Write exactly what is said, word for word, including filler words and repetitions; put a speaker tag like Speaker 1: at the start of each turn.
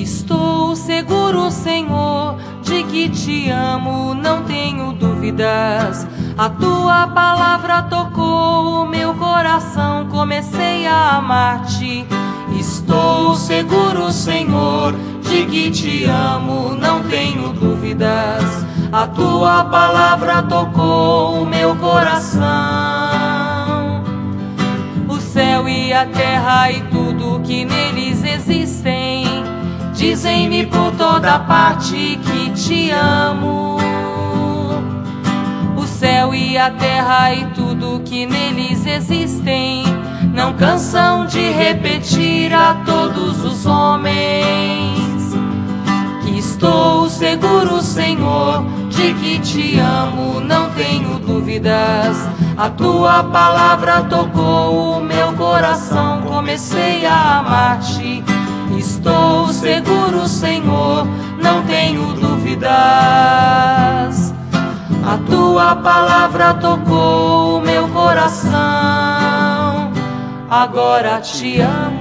Speaker 1: Estou seguro, Senhor, de que te amo, não tenho dúvidas. A tua palavra tocou o meu coração, comecei a amar-te. Estou seguro, Senhor, de que te amo, não tenho dúvidas. A tua palavra tocou o meu coração. O céu e a terra e tudo que neles existem dizem-me por toda parte que te amo. O céu e a terra e tudo que neles existem não cansam de repetir a todos os homens que estou seguro, Senhor, de que te amo, não tenho dúvidas. A tua palavra tocou o meu coração, comecei a amar-te. Estou seguro, Senhor, não tenho dúvidas. A tua palavra tocou o meu coração, agora te amo.